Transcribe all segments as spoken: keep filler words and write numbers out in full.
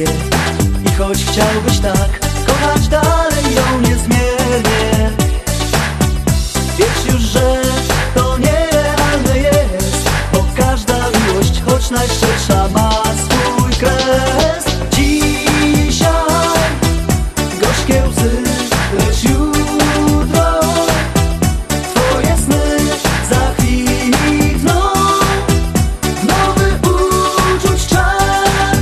ciebie. I choć chciałbyś tak kochać dalej ją niezmiernie, wiesz już, że to nierealne jest, bo każda miłość, choć najszczersza, ma swój kres. Dzisiaj gorzkie łzy, lecz jutro twoje sny zakwitną w nowy uczuć czar.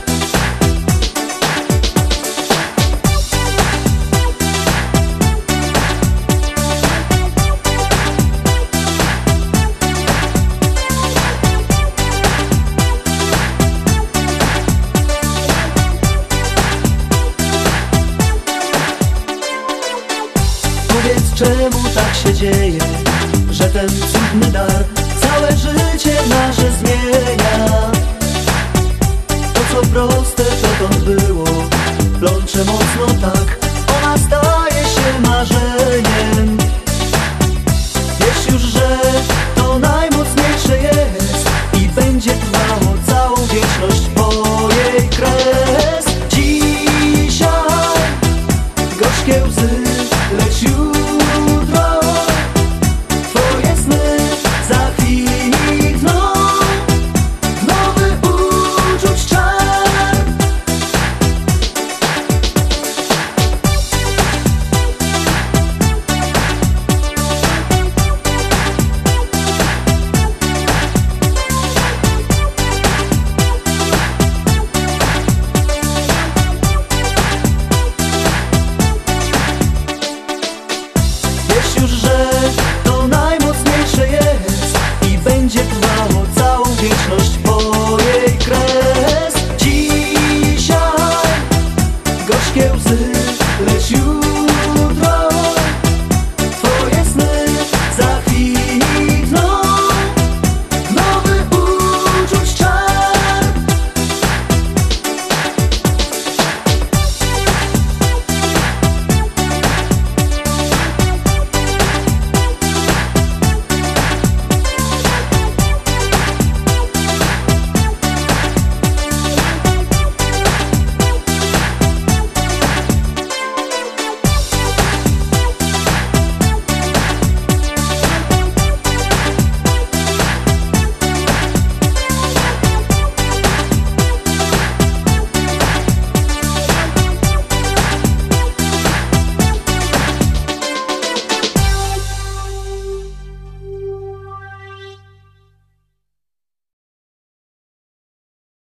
Powiedz, czemu tak się dzieje, że ten cudny dar całe życie nasze zmienia. To co proste dotąd było, plącze mocno tak,